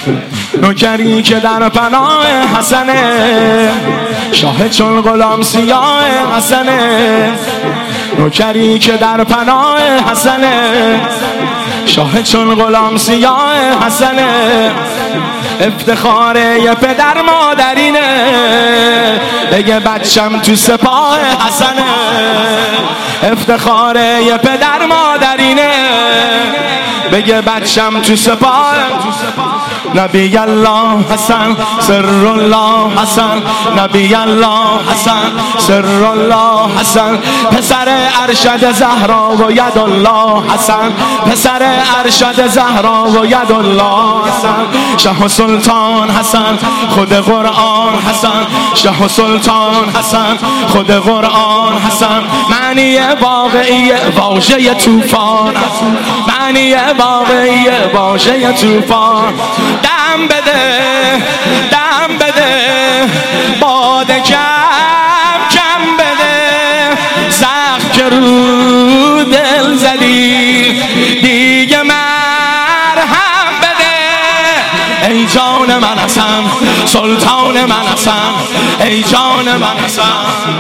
نوکری که در پناه حسنه، شاه چون غلام سیاه حسنه. نوکری که در پناه حسنه، شاه چون غلام سیاه حسنه. افتخار یه پدر مادرینه، بگه بچم تو سپاه حسنه. افتخار یه پدر مادرینه، بگه بچم تو سپاه. نبی الله حسن سر الله حسن، نبی الله حسن سر الله حسن. پسر ارشد زهرا و ید الله حسن، پسر ارشد زهرا و ید الله حسن. شه سلطان حسن خود قرآن حسن، شه سلطان حسن خود قرآن حسن. معنی واقعی واژه طوفان، معنی واقعی واژه طوفان. دم بده دم بده باد کم کم بده، زخم که رو دل زدی دیگه مرهم بده. ای جان من حسن سلطان من حسن، ای جان من حسن،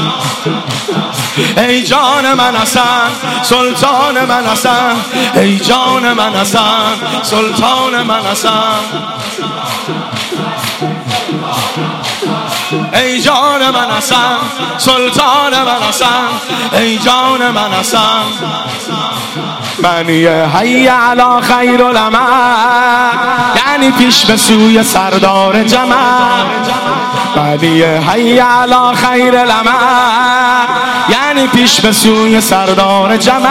ای جان من حسن سلطان من حسن، ای جان من حسن سلطان من حسن. ای جان من حسن سلطان من حسن، ای جان من حسن. معنی حی علی خیر العمل یعنی پیش به سوی سردار جمع. معنی حی علی خیر العمل یعنی پیش به سوی سردار جمع.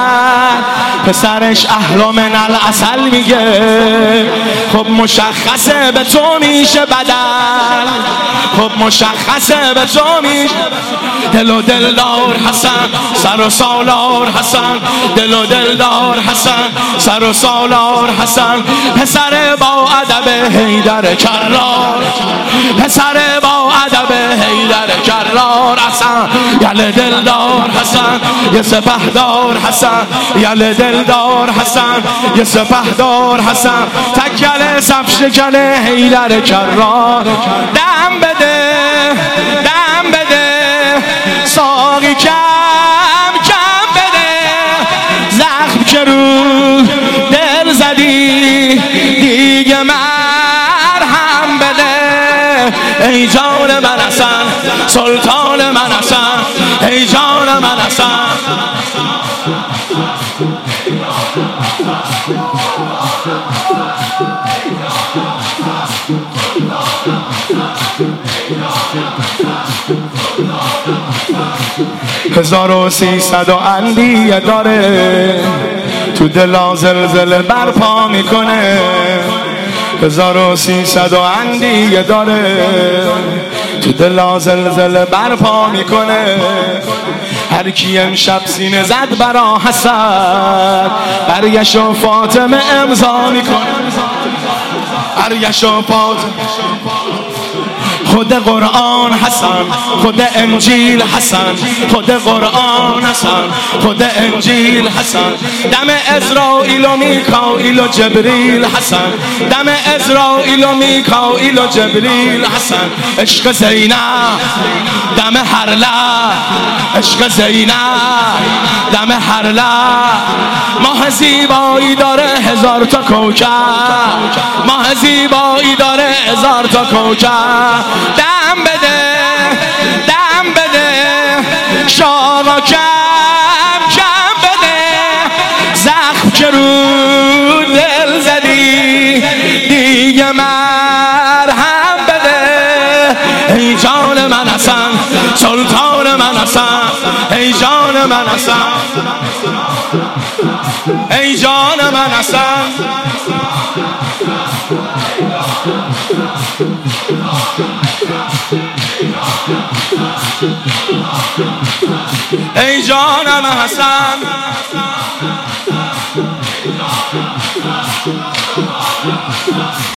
پسرش اهل من العسل میگه، خب مشخصه به تو میشه بدل، خب مشخصه به تو میشه. دل و دلدار حسن سر و سالار حسن، دل و دلدار حسن سر و سالار حسن. پسر با ادب حیدر کرار، پسر با ادب حیدر کرار حسن. یل دلدار حسن یه سپهدار حسن، یل دلدار حسن یه سپهدار حسن. تکل صف شکل حیدر کرار. دم بده دم بده ساقی کم کم بده، زخم که رو دل زدی دیگه مرهم بده. ای جان من حسن سلطان من حسن، ای جان من حسن. هزار و 300 اندیه داره، تو دلا زلزله برپا میکنه. 1300 اندیه داره، تو دلا زلزله برپا میکنه. هر کی امشب سینه زد برا حسن، برگشت و فاطمه امضا میکنه. برگشت و فاطمه خود قرآن حسن، خود انجیل حسن، خود قرآن حسن، خود انجیل حسن. دم عزرائیل و میکائیل و جبریل حسن، دم عزرائیل و میکائیل و جبریل حسن. عشق زینب دم هر لب، عشق زینب دم هر لب. ماه زیبایی داره 1000 تا کوکب، ماه زیبایی داره 1000 تا کوکب. دم بده دم بده شاقا کم کم بده، زخم که رو دل زدی دیگه مرهم بده. ای جان من حسن سلطان من حسن، ای جان من حسن، ای جان من حسن. ای جانم حسن،